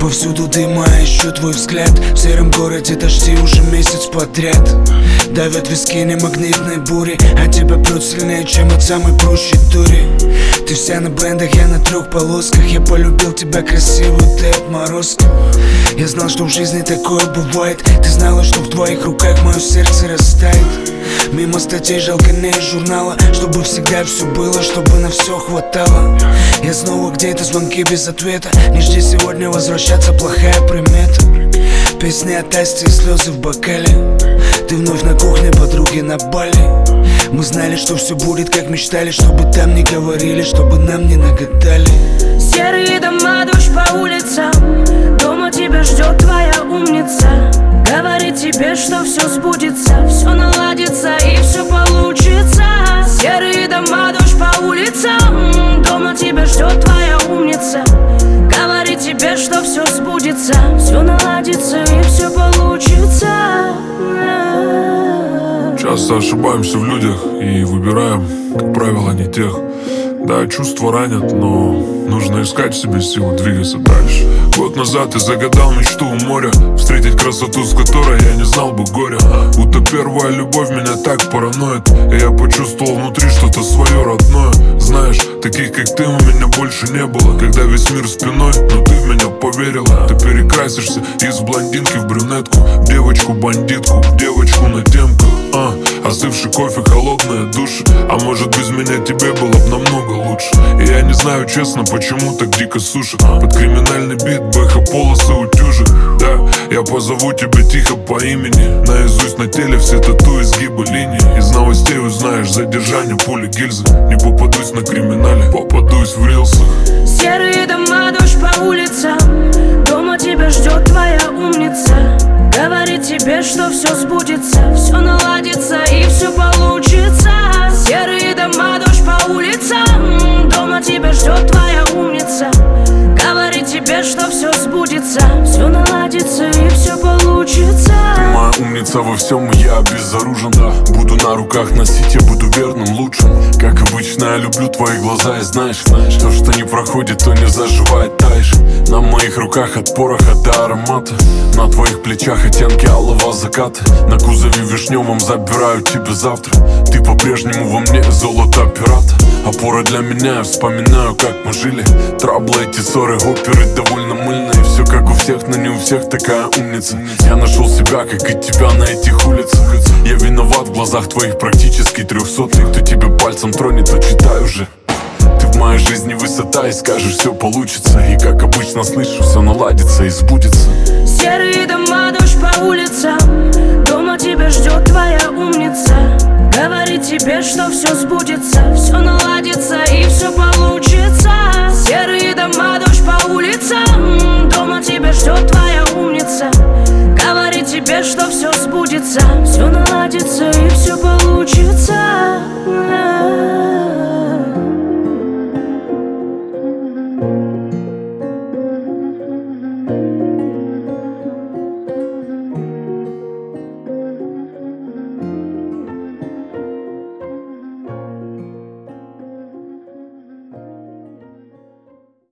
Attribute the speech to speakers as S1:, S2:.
S1: Повсюду дыма, ищу твой взгляд. В сером городе дожди уже месяц подряд. Давят виски не магнитной бури, а тебя прет сильнее, чем от самой прущей дури. Ты вся на брендах, я на 3 полосках. Я полюбил тебя красивую, ты отморозка. Я знал, что в жизни такое бывает. Ты знала, что в твоих руках мое сердце растает. Мимо статей жалканей журнала, чтобы всегда все было, чтобы на все хватало. Я снова где-то, звонки без ответа. Не жди сегодня возвращаться, плохая примета. Песни от Асти и слезы в бокале. Ты вновь на кухне, подруги на Бали. Мы знали, что все будет, как мечтали. Чтобы там не говорили, чтобы нам не нагадали.
S2: Серые дома, дождь по улицам. Дома тебя ждет твоя умница. Говорит тебе, что все сбудется, все наладится и все получится. Серые дома, дождь по улицам. Дома тебя ждет твоя умница. Говорит тебе, что все сбудется, все наладится и все получится.
S3: Часто ошибаемся в людях и выбираем, как правило, не тех. Да, чувства ранят, но нужно искать в себе силы двигаться дальше. Год назад я загадал мечту у моря, встретить красоту, с которой я не знал бы горя. Будто первая любовь меня так параноит, и я почувствовал внутри что-то свое родное. Знаешь, таких как ты у меня больше не было. Когда весь мир спиной, но ты в меня поверила. Ты перекрасишься из блондинки в брюнетку, в девочку-бандитку, в девочку на темку. Остывший кофе, холодные души. А может, без меня тебе было бы намного лучше. И я не знаю, честно, почему так дико сушит. Под криминальный бит бэха полосы утюжит. Да, я позову тебя тихо по имени. Наизусть на теле все тату, изгибы линий. Из новостей узнаешь задержание, пули, гильзы. Не попадусь на криминале, попадусь в рилсах.
S2: Серые дома, дождь по улицам. Дома тебя ждет твоя умница. Говорит тебе, что все сбудется, все наладится и все получится. Серые дома, дождь по улицам. Дома тебя ждет твоя умница. Говорит тебе, что все сбудется, все наладится и все получится.
S4: Ты моя умница во всем, и я обезоружен. Буду на руках носить, я буду верным, лучшим. Как обычно, я люблю твои глаза, и знаешь, то, что не проходит, то не заживает, таешь. На моих руках от пороха до аромата. На твоих плечах оттенки алого заката. На кузове вишневом забираю тебя завтра. Ты по-прежнему во мне золото пирата. Опора для меня, я вспоминаю, как мы жили. Траблы, эти ссоры, оперы довольно мыльные. Все как у всех, но не у всех такая умница. Я нашел себя, как и тебя на этих улицах. Я виноват в глазах твоих практически 300-х. Кто тебя пальцем тронет, то читай уже. Ты в моей жизни высота, и скажешь, все получится. И как обычно слышу, все наладится и сбудется.
S2: Серые дома, дождь по улицам. Дома тебя ждет твоя умница. Говорит тебе, что все сбудется, все наладится и все получится. Серые дома, дождь по улицам. Дома тебя ждет твоя умница. Говорит тебе, что все сбудется, все наладится и все получится.